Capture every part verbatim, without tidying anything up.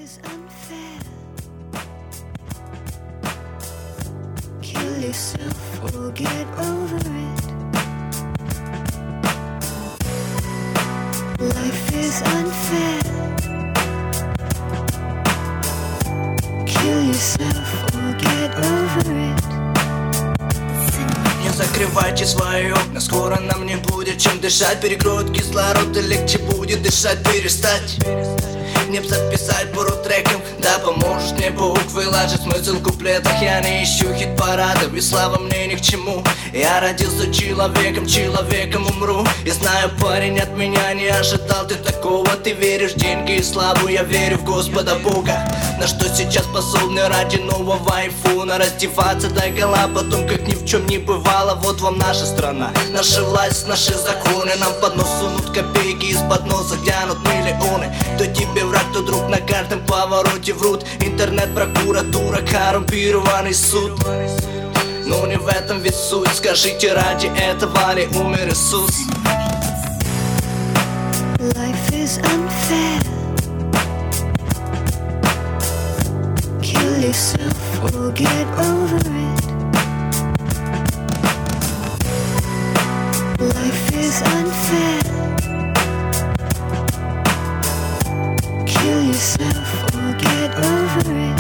is unfair. Kill yourself or get over it. Life is unfair. Kill yourself or get over it. Не закрывайте свои окна, скоро нам не будет чем дышать. Перекроют кислород и легче будет дышать, перестать. Не записать пару треков, да поможешь мне буквы ложить смысл в куплетах. Я не ищу хит-парадов, и слава мне ни к чему. Я родился человеком, человеком умру. И знаю, парень, от меня не ожидал ты такого. Ты веришь в деньги и славу, я верю в Господа Бога. На что сейчас способны ради нового айфона раздеваться до гола, потом как ни в чем не бывало. Вот вам наша страна, наша власть, наши законы. Нам под нос сунут копейки, из-под носа тянут миллионы. Кто тебе враг, кто друг, на каждом повороте врут. Интернет, прокуратура, коррумпированный суд. Но не в этом ведь суть. Скажите, ради этого ли умер Иисус? Life is unfair. Kill yourself or get over it. Life is unfair. Kill yourself or get over it.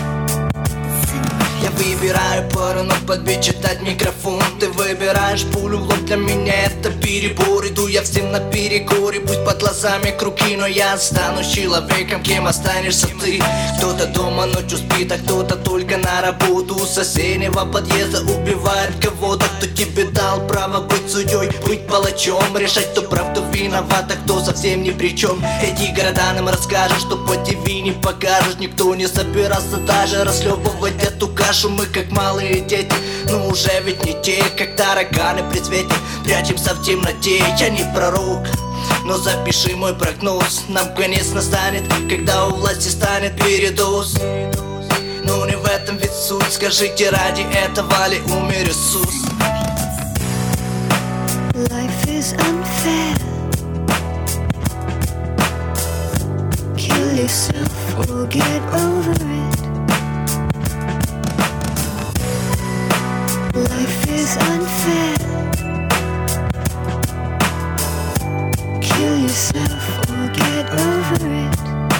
Я выбираю пару нот подбить, читать микрофон. Ты выбираешь пулю в лоб, для меня это перебор. Иду я всем наперекор, и пусть под глазами круги, но я останусь человеком, кем останешься ты. Кто-то дома ночью спит, а кто-то только на работу. У соседнего подъезда убивает кого-то. Кто тебе дал право быть судьей, быть палачом, решать, кто прав, кто виноват, а кто совсем ни при чем. Эти города нам расскажут, что по ТВ не покажешь. Никто не собирался даже расхлебывать эту кашу. Мы как малые дети, но уже ведь не те, как тараканы при свете. Прячемся в темноте, я не пророк, но запиши мой прогноз. Нам конец настанет, когда у власти станет передоз. Но не в этом ведь суть. Скажите, ради этого ли умер Иисус? Life is unfair. Kill yourself or get over it. Life is unfair. Kill yourself or get over it.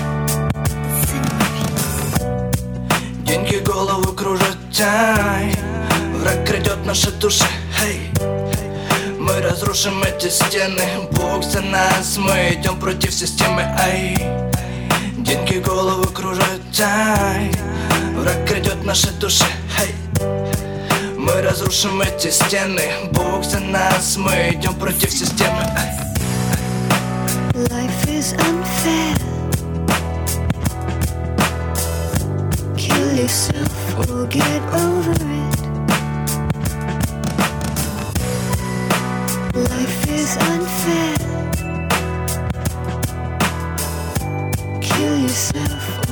Деньги голову кружат, ай. Враг крадет наши души, эй. Мы разрушим эти стены, Бог за нас, мы идем против системы, ай. Деньги голову кружат, ай. Враг крадет наши души, эй. Мы разрушим эти стены, Бог за нас, мы идем против системы, ай. Life is unfair. Kill yourself or get over it. Life is unfair. Kill yourself